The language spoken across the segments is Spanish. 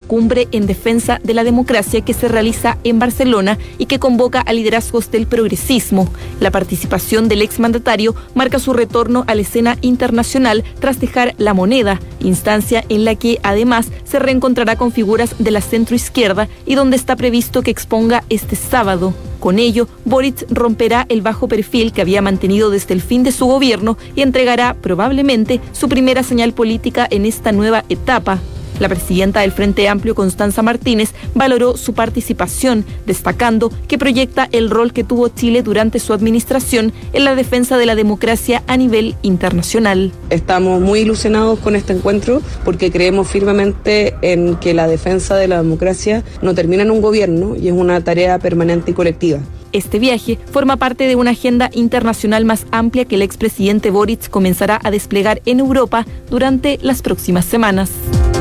cumbre en defensa de la democracia que se realiza en Barcelona y que convoca a liderazgos del progresismo. La participación del exmandatario marca su retorno a la escena internacional tras dejar La Moneda, instancia en la que además se reencontrará con figuras de la centroizquierda y donde está previsto que exponga este sábado. Con ello, Boric romperá el bajo perfil que había mantenido desde el fin de su gobierno y entregará probablemente su primera señal política en esta nueva etapa. La presidenta del Frente Amplio, Constanza Martínez, valoró su participación, destacando que proyecta el rol que tuvo Chile durante su administración en la defensa de la democracia a nivel internacional. Estamos muy ilusionados con este encuentro porque creemos firmemente en que la defensa de la democracia no termina en un gobierno y es una tarea permanente y colectiva. Este viaje forma parte de una agenda internacional más amplia que el expresidente Boric comenzará a desplegar en Europa durante las próximas semanas.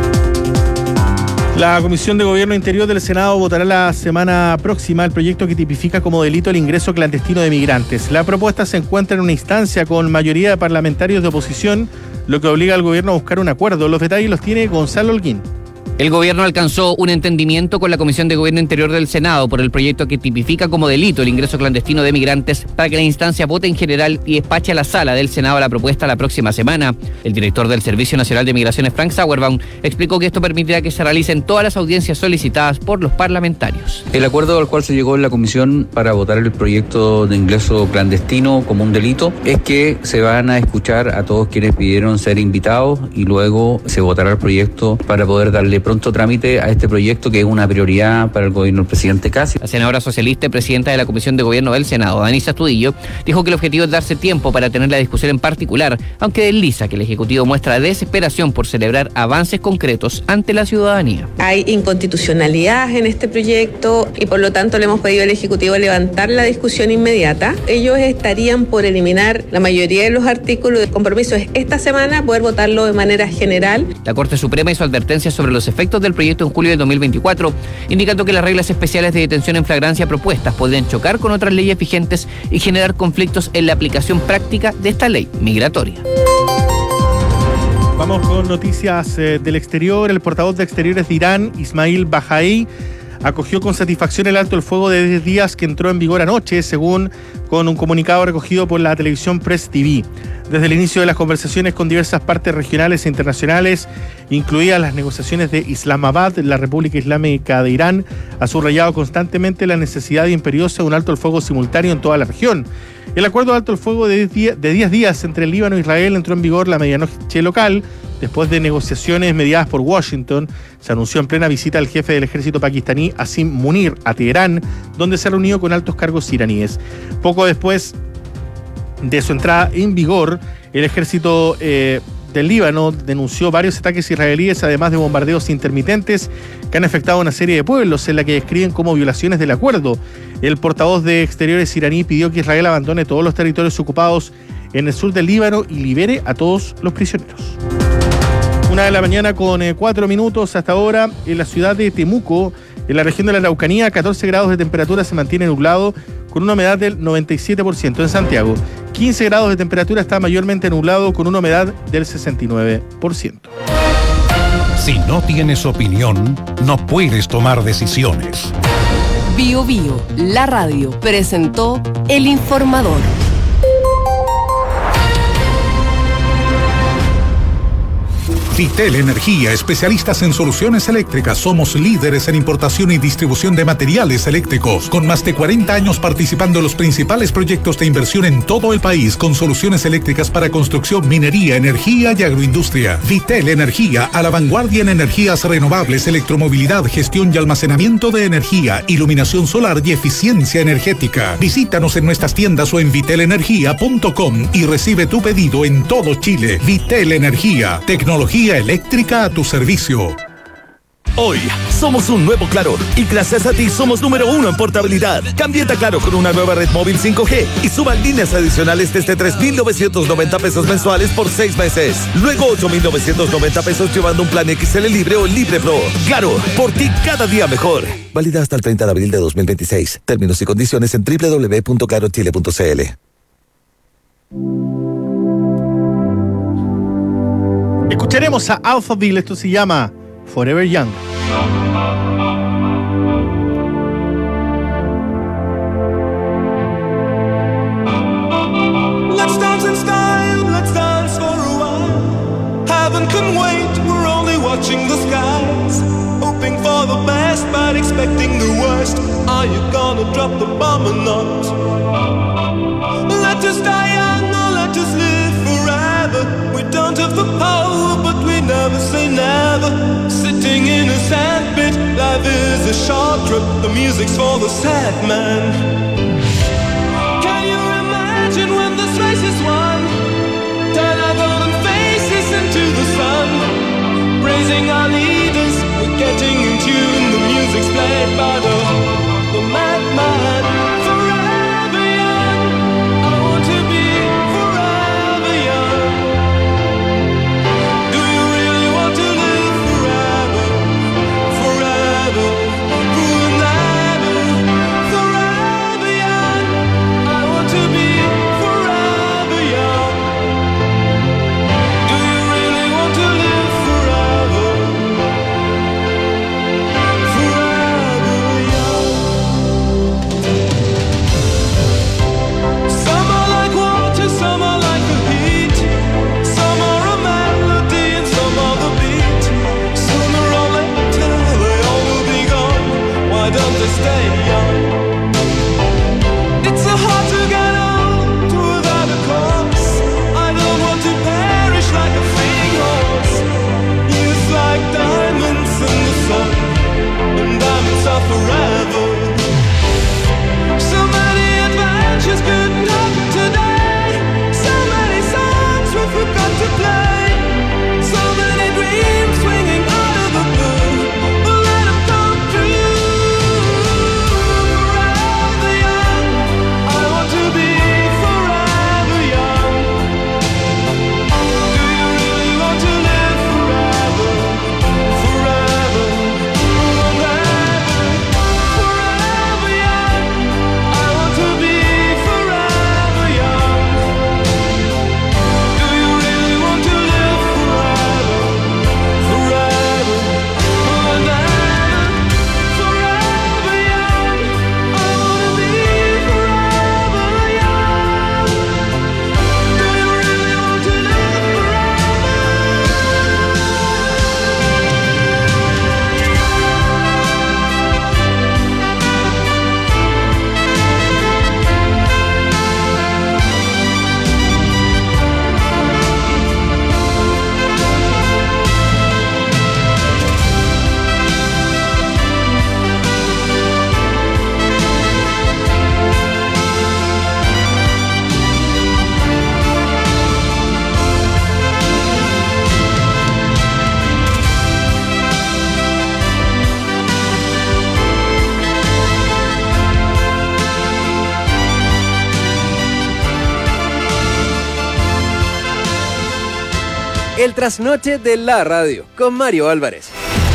La Comisión de Gobierno Interior del Senado votará la semana próxima el proyecto que tipifica como delito el ingreso clandestino de migrantes. La propuesta se encuentra en una instancia con mayoría de parlamentarios de oposición, lo que obliga al gobierno a buscar un acuerdo. Los detalles los tiene Gonzalo Holguín. El gobierno alcanzó un entendimiento con la Comisión de Gobierno Interior del Senado por el proyecto que tipifica como delito el ingreso clandestino de migrantes para que la instancia vote en general y despache a la sala del Senado la propuesta la próxima semana. El director del Servicio Nacional de Migraciones, Frank Sauerbaum, explicó que esto permitirá que se realicen todas las audiencias solicitadas por los parlamentarios. El acuerdo al cual se llegó en la Comisión para votar el proyecto de ingreso clandestino como un delito es que se van a escuchar a todos quienes pidieron ser invitados y luego se votará el proyecto para poder darle pronto trámite a este proyecto que es una prioridad para el gobierno del presidente Cassi. La senadora socialista y presidenta de la Comisión de Gobierno del Senado, Danisa Astudillo, dijo que el objetivo es darse tiempo para tener la discusión en particular, aunque desliza que el Ejecutivo muestra desesperación por celebrar avances concretos ante la ciudadanía. Hay inconstitucionalidad en este proyecto y por lo tanto le hemos pedido al Ejecutivo levantar la discusión inmediata. Ellos estarían por eliminar la mayoría de los artículos. El compromiso es esta semana poder votarlo de manera general. La Corte Suprema hizo advertencias sobre los efectos del proyecto en julio de 2024, indicando que las reglas especiales de detención en flagrancia propuestas podrían chocar con otras leyes vigentes y generar conflictos en la aplicación práctica de esta ley migratoria. Vamos con noticias del exterior. El portavoz de Exteriores de Irán, Ismail Bahaei, acogió con satisfacción el alto el fuego de 10 días que entró en vigor anoche, según con un comunicado recogido por la televisión Press TV. Desde el inicio de las conversaciones con diversas partes regionales e internacionales, incluidas las negociaciones de Islamabad, la República Islámica de Irán ha subrayado constantemente la necesidad imperiosa de un alto el fuego simultáneo en toda la región. El acuerdo de alto el fuego de 10 días entre el Líbano e Israel entró en vigor la medianoche local. Después de negociaciones mediadas por Washington, se anunció en plena visita al jefe del ejército pakistaní, Asim Munir, a Teherán, donde se reunió con altos cargos iraníes. Poco después de su entrada en vigor, el ejército del Líbano denunció varios ataques israelíes, además de bombardeos intermitentes que han afectado a una serie de pueblos, en la que describen como violaciones del acuerdo. El portavoz de Exteriores iraní pidió que Israel abandone todos los territorios ocupados en el sur del Líbano y libere a todos los prisioneros. 1:00 a.m. con 4 minutos hasta ahora. En la ciudad de Temuco, en la región de la Araucanía, 14 grados de temperatura, se mantiene nublado con una humedad del 97%. En Santiago, 15 grados de temperatura, está mayormente nublado con una humedad del 69%. Si no tienes opinión, no puedes tomar decisiones. Bio Bio, la radio, presentó El Informador. Vitel Energía, especialistas en soluciones eléctricas. Somos líderes en importación y distribución de materiales eléctricos, con más de 40 años participando en los principales proyectos de inversión en todo el país, con soluciones eléctricas para construcción, minería, energía y agroindustria. Vitel Energía, a la vanguardia en energías renovables, electromovilidad, gestión y almacenamiento de energía, iluminación solar y eficiencia energética. Visítanos en nuestras tiendas o en vitelenergia.com y recibe tu pedido en todo Chile. Vitel Energía, tecnología eléctrica a tu servicio. Hoy somos un nuevo Claro y gracias a ti somos número 1 en portabilidad. Cámbiate a Claro con una nueva red móvil 5G y suban líneas adicionales desde 3,990 pesos mensuales por 6 meses. Luego 8,990 pesos llevando un plan XL Libre o Libre Pro. Claro, por ti cada día mejor. Válida hasta el 30 de abril de 2026. Términos y condiciones en www.clarochile.cl. Escucharemos a Alphaville, esto se llama Forever Young. Let's dance in style, let's dance for a while. Heaven can wait, we're only watching the skies. Hoping for the best, but expecting the worst. Are you gonna drop the bomb or not? Let us die young or let us live forever. We don't have the power, but we never say never. Sitting in a sandpit, life is a short trip. The music's for the sad man. Can you imagine when this race is won? Turn our golden faces into the sun. Praising our leaders, we're getting in tune. The music's played by the madman. Forever young, I want to be forever young. Do you really want to live forever? Forever, forever, forever young. I want to be forever young. Do you really want to live forever? Forever young. Some are like water, some are like the heat. Some are a melody and some are the beat. Sooner or later they all will be gone. Why don't they stay young? It's so hard to get old without a cause. I don't want to perish like a fleeing horse. Youth like diamonds in the sun, and diamonds are forever. So many adventures couldn't happen today. So many songs we forgot to play. So many dreams swinging out of the blue. We'll let them come true. Forever young, I want to be forever young. Do you really want to live forever? Forever, forever, forever young. I want to be forever young. Do you really want to live forever? Forever, forever, forever young. I want to be forever young. Do you really want to live El trasnoche de la radio, con Mario Álvarez.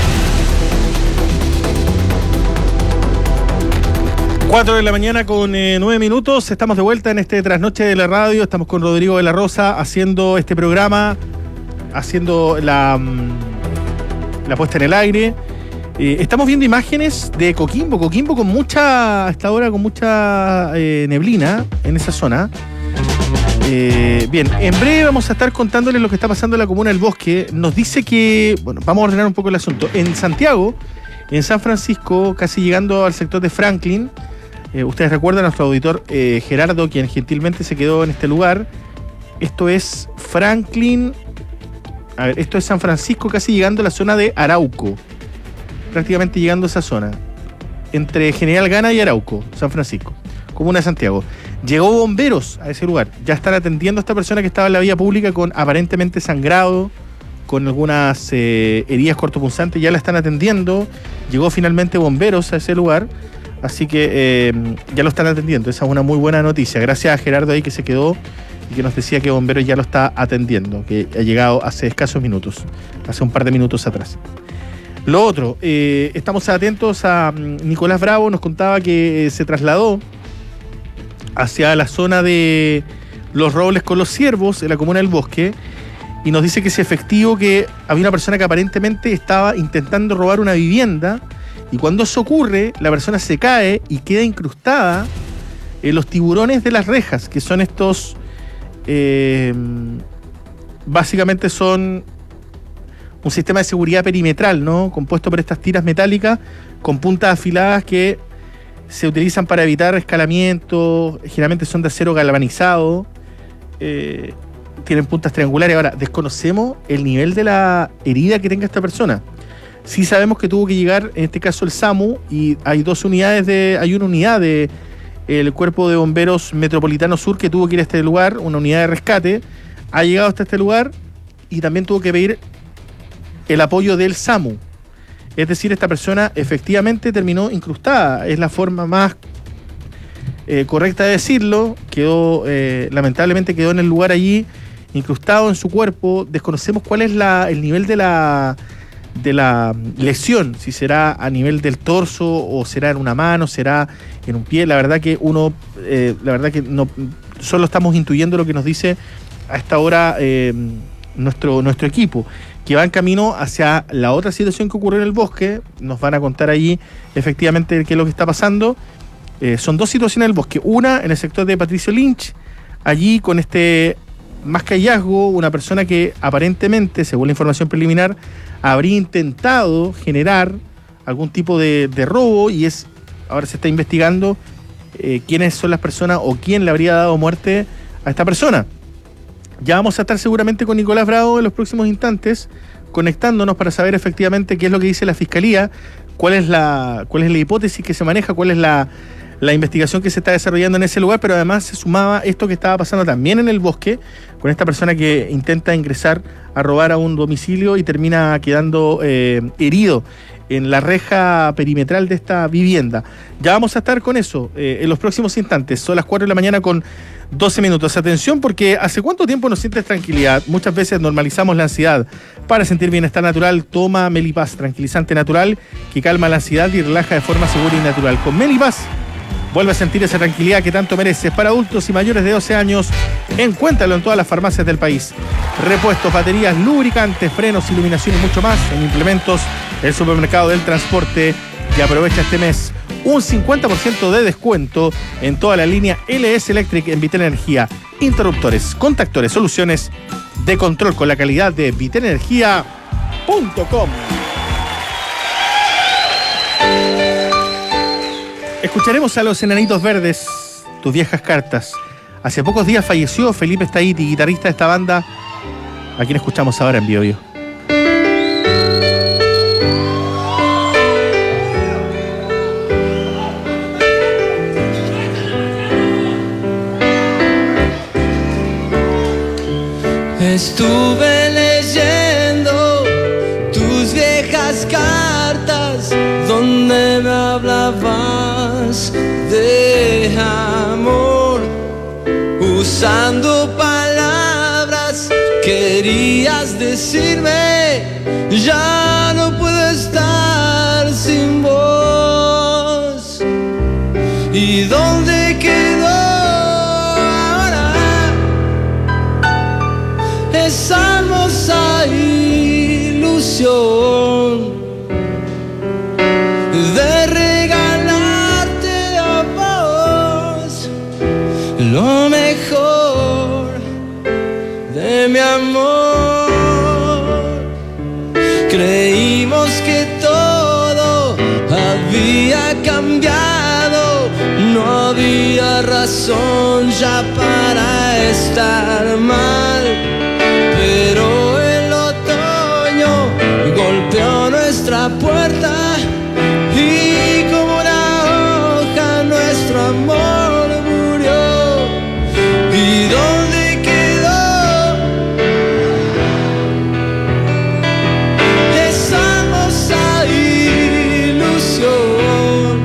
4 de la mañana con 9 minutos. Estamos de vuelta en este trasnoche de la radio. Estamos con Rodrigo de la Rosa haciendo este programa, haciendo la puesta en el aire. Estamos viendo imágenes de Coquimbo. Coquimbo con mucha, hasta ahora con mucha neblina en esa zona. Bien, en breve vamos a estar contándoles lo que está pasando en la comuna del Bosque. Nos dice que, bueno, vamos a ordenar un poco el asunto. En Santiago, en San Francisco, casi llegando al sector de Franklin, ustedes recuerdan a nuestro auditor Gerardo, quien gentilmente se quedó en este lugar. Esto es Franklin, a ver, esto es San Francisco, casi llegando a la zona de Arauco. Prácticamente llegando a esa zona. Entre General Gana y Arauco, San Francisco, comuna de Santiago. Llegó bomberos a ese lugar. Ya están atendiendo a esta persona que estaba en la vía pública con aparentemente sangrado, con algunas heridas cortopunzantes. Ya la están atendiendo. Llegó finalmente bomberos a ese lugar. Así que ya lo están atendiendo. Esa es una muy buena noticia. Gracias a Gerardo ahí que se quedó y que nos decía que bomberos ya lo está atendiendo, que ha llegado hace escasos minutos, hace un par de minutos atrás. Lo otro, estamos atentos a Nicolás Bravo. Nos contaba que se trasladó hacia la zona de Los Robles con los Ciervos, en la comuna del Bosque, y nos dice que es efectivo que había una persona que aparentemente estaba intentando robar una vivienda, y cuando eso ocurre, la persona se cae y queda incrustada en los tiburones de las rejas, que son estos, básicamente son un sistema de seguridad perimetral, ¿no? Compuesto por estas tiras metálicas con puntas afiladas que se utilizan para evitar escalamientos, generalmente son de acero galvanizado, tienen puntas triangulares. Ahora, desconocemos el nivel de la herida que tenga esta persona. Sí sabemos que tuvo que llegar, en este caso el SAMU, y hay una unidad del Cuerpo de Bomberos Metropolitano Sur que tuvo que ir a este lugar, una unidad de rescate, ha llegado hasta este lugar y también tuvo que pedir el apoyo del SAMU. Es decir, esta persona efectivamente terminó incrustada, es la forma más correcta de decirlo. Lamentablemente quedó en el lugar allí, incrustado en su cuerpo. Desconocemos cuál es el nivel de la lesión, si será a nivel del torso o será en una mano, será en un pie. La verdad que no, solo estamos intuyendo lo que nos dice a esta hora nuestro equipo, que va en camino hacia la otra situación que ocurrió en el bosque. Nos van a contar allí efectivamente qué es lo que está pasando. Son dos situaciones en el bosque. Una en el sector de Patricio Lynch, allí con más que hallazgo, una persona que aparentemente, según la información preliminar, habría intentado generar algún tipo de robo, y ahora se está investigando quiénes son las personas o quién le habría dado muerte a esta persona. Ya vamos a estar seguramente con Nicolás Bravo en los próximos instantes, conectándonos para saber efectivamente qué es lo que dice la Fiscalía, cuál es la hipótesis que se maneja, cuál es la investigación que se está desarrollando en ese lugar. Pero además se sumaba esto que estaba pasando también en el bosque, con esta persona que intenta ingresar a robar a un domicilio y termina quedando herido en la reja perimetral de esta vivienda. Ya vamos a estar con eso en los próximos instantes. Son las 4 de la mañana con 12 minutos. Atención, porque ¿hace cuánto tiempo no sientes tranquilidad? Muchas veces normalizamos la ansiedad. Para sentir bienestar natural, toma Melipaz, tranquilizante natural que calma la ansiedad y relaja de forma segura y natural. Con Melipaz vuelve a sentir esa tranquilidad que tanto mereces. Para adultos y mayores de 12 años, encuéntralo en todas las farmacias del país. Repuestos, baterías, lubricantes, frenos, iluminación y mucho más en implementos del supermercado del transporte. Y aprovecha este mes un 50% de descuento en toda la línea LS Electric en Vitel Energía. Interruptores, contactores, soluciones de control con la calidad de vitelenergia.com. Escucharemos a los Enanitos Verdes, tus viejas cartas. Hace pocos días falleció Felipe Staiti, guitarrista de esta banda, a quien escuchamos ahora en Bio Bio. Estuve leyendo tus viejas cartas donde me hablabas de amor, usando palabras querías decirme, ya no puedo estar sin vos. ¿Y dónde quedó esa hermosa ilusión de regalarte a vos lo mejor de mi amor? Creímos que todo había cambiado, no había razón ya para estar mal. Pero el otoño golpeó nuestra puerta y como una hoja nuestro amor murió. ¿Y dónde quedó esa hermosa ilusión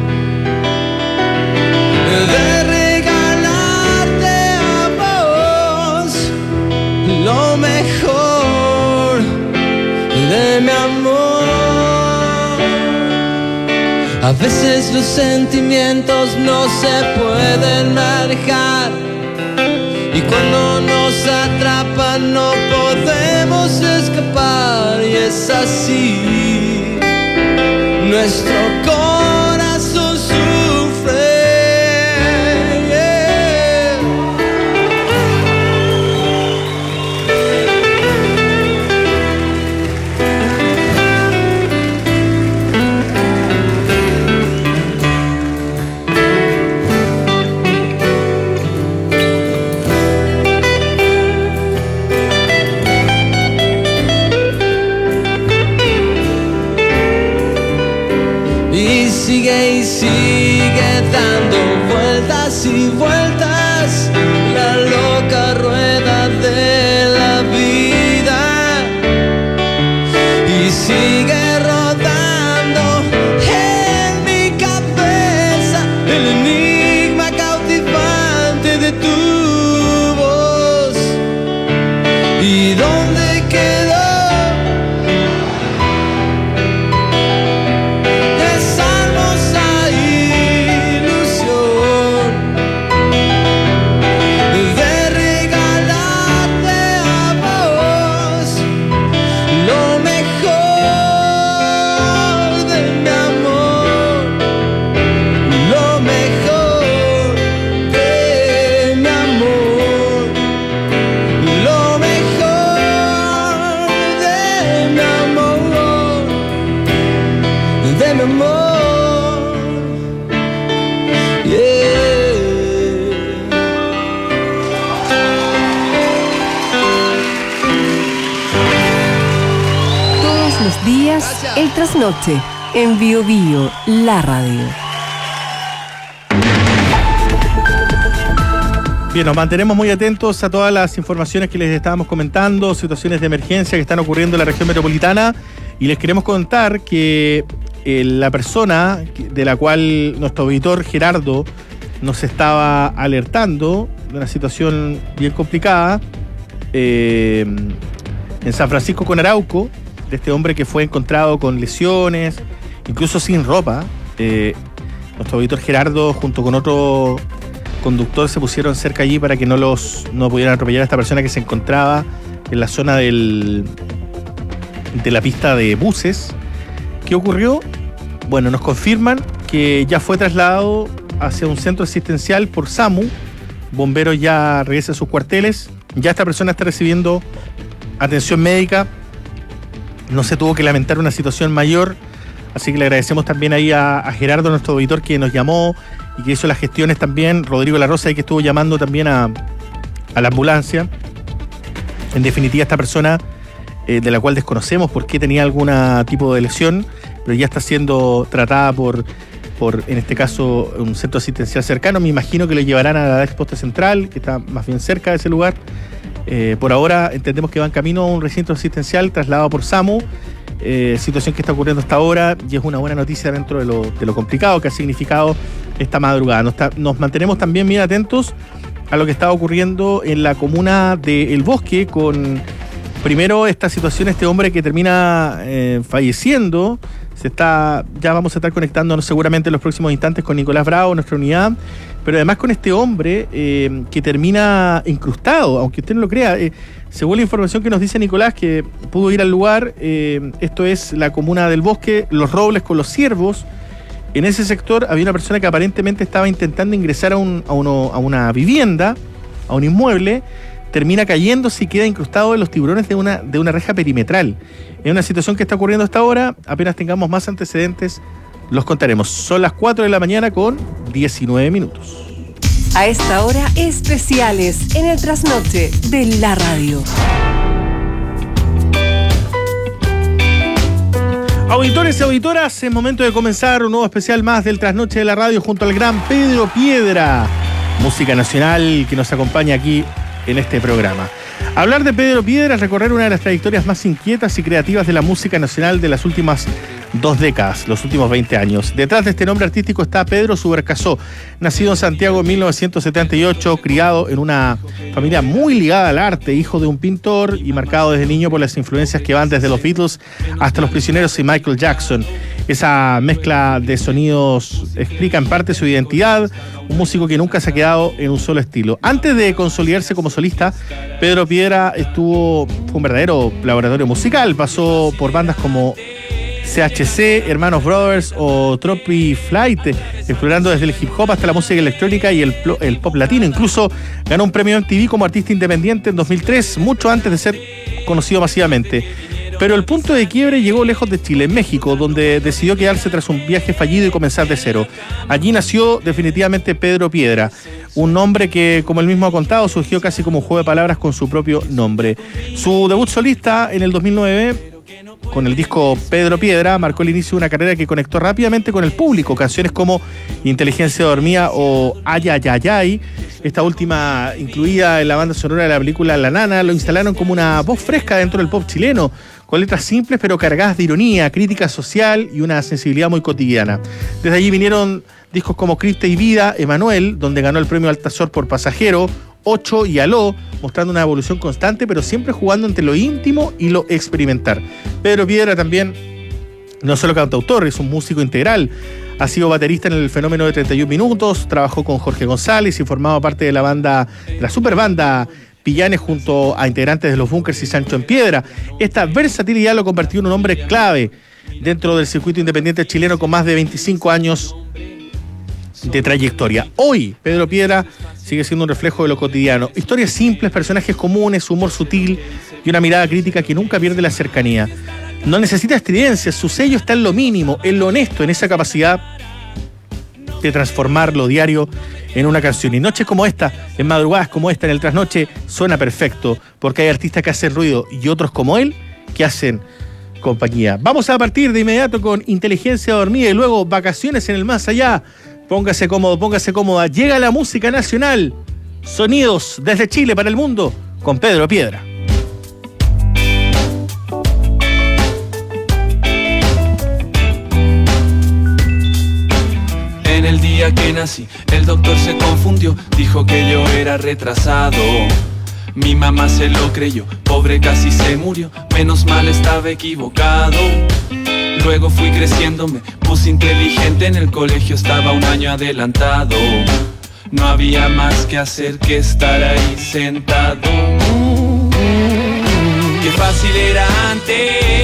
de regalarte a vos lo mejor de mi amor? A veces los sentimientos no se pueden manejar y cuando nos atrapan no podemos es así. Nuestro corazón sufre. Y sigue dando vueltas y vueltas la loca rueda de la vida, y sigue rodando en mi cabeza el enigma cautivante de tu voz. ¿Y dónde quedó El Trasnoche en Bio Bio, la radio. Bien, nos mantenemos muy atentos a todas las informaciones que les estábamos comentando, situaciones de emergencia que están ocurriendo en la región metropolitana, y les queremos contar que la persona de la cual nuestro auditor Gerardo nos estaba alertando de una situación bien complicada en San Francisco con Arauco, de este hombre que fue encontrado con lesiones, incluso sin ropa. Nuestro auditor Gerardo junto con otro conductor se pusieron cerca allí para que no pudieran atropellar a esta persona que se encontraba en la zona de la pista de buses. ¿Qué ocurrió? Bueno, nos confirman que ya fue trasladado hacia un centro asistencial por SAMU. Bomberos ya regresan a sus cuarteles. Ya esta persona está recibiendo atención médica. No se tuvo que lamentar una situación mayor, así que le agradecemos también ahí a Gerardo, nuestro auditor, que nos llamó y que hizo las gestiones también. Rodrigo La Rosa, que estuvo llamando también a la ambulancia. En definitiva, esta persona, de la cual desconocemos por qué tenía algún tipo de lesión, pero ya está siendo tratada por en este caso, un centro asistencial cercano. Me imagino que lo llevarán a la Exposta Central, que está más bien cerca de ese lugar. Por ahora entendemos que va en camino a un recinto asistencial trasladado por SAMU, situación que está ocurriendo hasta ahora, y es una buena noticia dentro de lo complicado que ha significado esta madrugada. Nos mantenemos también bien atentos a lo que está ocurriendo en la comuna de El Bosque, con primero esta situación, este hombre que termina falleciendo. Ya vamos a estar conectándonos seguramente en los próximos instantes con Nicolás Bravo, nuestra unidad, pero además con este hombre que termina incrustado, aunque usted no lo crea. Según la información que nos dice Nicolás, que pudo ir al lugar, esto es la comuna del Bosque, Los Robles con Los Ciervos. En ese sector había una persona que aparentemente estaba intentando ingresar a una vivienda, a un inmueble, termina cayéndose y queda incrustado en los tiburones de una reja perimetral. Es una situación que está ocurriendo hasta ahora. Apenas tengamos más antecedentes, los contaremos. Son las 4 de la mañana con 19 minutos. A esta hora, especiales en el Trasnoche de la radio. Auditores y auditoras, es momento de comenzar un nuevo especial más del Trasnoche de la radio junto al gran Pedro Piedra, música nacional que nos acompaña aquí en este programa. Hablar de Pedro Piedra es recorrer una de las trayectorias más inquietas y creativas de la música nacional de las últimas 2 décadas, los últimos 20 años. Detrás de este nombre artístico está Pedro Subercasó, nacido en Santiago en 1978, criado en una familia muy ligada al arte, hijo de un pintor y marcado desde niño por las influencias que van desde los Beatles hasta Los Prisioneros y Michael Jackson. Esa mezcla de sonidos explica en parte su identidad, un músico que nunca se ha quedado en un solo estilo. Antes de consolidarse como solista, Pedro Piedra fue un verdadero laboratorio musical, pasó por bandas como CHC, Hermanos Brothers o Tropi Flight, explorando desde el hip hop hasta la música electrónica y el pop latino. Incluso ganó un premio MTV como artista independiente en 2003, mucho antes de ser conocido masivamente. Pero el punto de quiebre llegó lejos de Chile, en México, donde decidió quedarse tras un viaje fallido y comenzar de cero. Allí nació definitivamente Pedro Piedra, un nombre que, como él mismo ha contado, surgió casi como un juego de palabras con su propio nombre. Su debut solista en el 2009, con el disco Pedro Piedra, marcó el inicio de una carrera que conectó rápidamente con el público. Canciones como Inteligencia Dormida o Ay, ay, ay, ay, esta última incluida en la banda sonora de la película La Nana, lo instalaron como una voz fresca dentro del pop chileno, con letras simples pero cargadas de ironía, crítica social y una sensibilidad muy cotidiana. Desde allí vinieron discos como Criste y Vida, Emanuel, donde ganó el premio Altazor por Pasajero, 8 y Aló, mostrando una evolución constante, pero siempre jugando entre lo íntimo y lo experimental. Pedro Piedra también, no solo cantautor, es un músico integral. Ha sido baterista en el Fenómeno de 31 Minutos, trabajó con Jorge González y formaba parte de la superbanda Pillanes junto a integrantes de Los Bunkers y Sancho en Piedra. Esta versatilidad lo convirtió en un hombre clave dentro del circuito independiente chileno con más de 25 años de trayectoria. Hoy, Pedro Piedra sigue siendo un reflejo de lo cotidiano. Historias simples, personajes comunes, humor sutil y una mirada crítica que nunca pierde la cercanía. No necesita estridencias, su sello está en lo mínimo, en lo honesto, en esa capacidad de transformar lo diario en una canción. Y noches como esta, en madrugadas como esta, en el trasnoche, suena perfecto, porque hay artistas que hacen ruido y otros como él que hacen compañía. Vamos a partir de inmediato con Inteligencia Dormida y luego Vacaciones en el Más Allá. Póngase cómodo, póngase cómoda. Llega la música nacional. Sonidos desde Chile para el mundo con Pedro Piedra. En el día que nací, el doctor se confundió, dijo que yo era retrasado. Mi mamá se lo creyó, pobre casi se murió, menos mal estaba equivocado. Luego fui creciendo, me puse inteligente, en el colegio estaba un año adelantado. No había más que hacer que estar ahí sentado. Qué fácil era antes.